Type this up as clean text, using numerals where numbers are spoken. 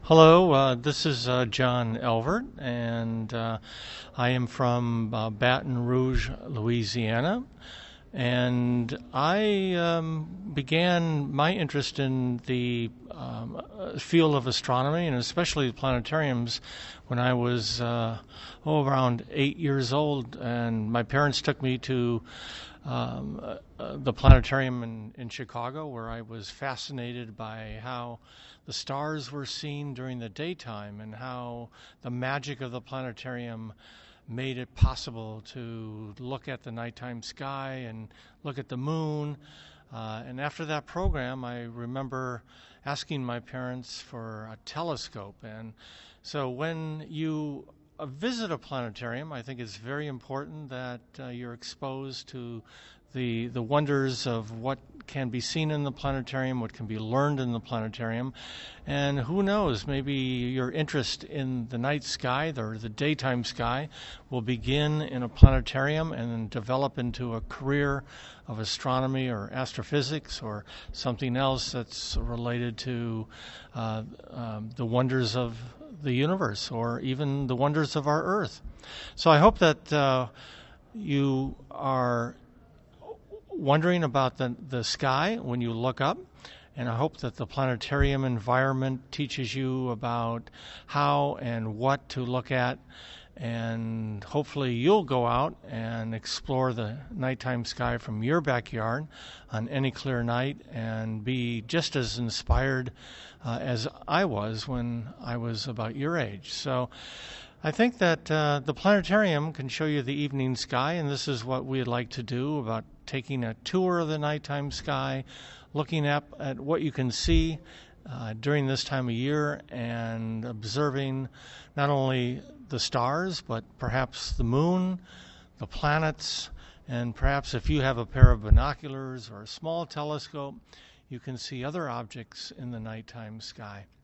Hello, this is John Elvert, and I am from Baton Rouge, Louisiana. And I began my interest in the field of astronomy, and especially planetariums, when I was around 8 years old. And my parents took me to the planetarium in Chicago, where I was fascinated by how the stars were seen during the daytime and how the magic of the planetarium made it possible to look at the nighttime sky and look at the moon. And after that program, I remember asking my parents for a telescope. And so when you visit a planetarium, I think it's very important that you're exposed to the wonders of what can be seen in the planetarium, what can be learned in the planetarium, and who knows, maybe your interest in the night sky or the daytime sky will begin in a planetarium and then develop into a career of astronomy or astrophysics or something else that's related to the wonders of the universe or even the wonders of our Earth. So I hope that you are wondering about the sky when you look up, and I hope that the planetarium environment teaches you about how and what to look at, and hopefully you'll go out and explore the nighttime sky from your backyard on any clear night and be just as inspired as I was when I was about your age. So I think that the planetarium can show you the evening sky, and this is what we'd like to do, about taking a tour of the nighttime sky, looking at what you can see during this time of year, and observing not only the stars, but perhaps the moon, the planets, and perhaps if you have a pair of binoculars or a small telescope, you can see other objects in the nighttime sky.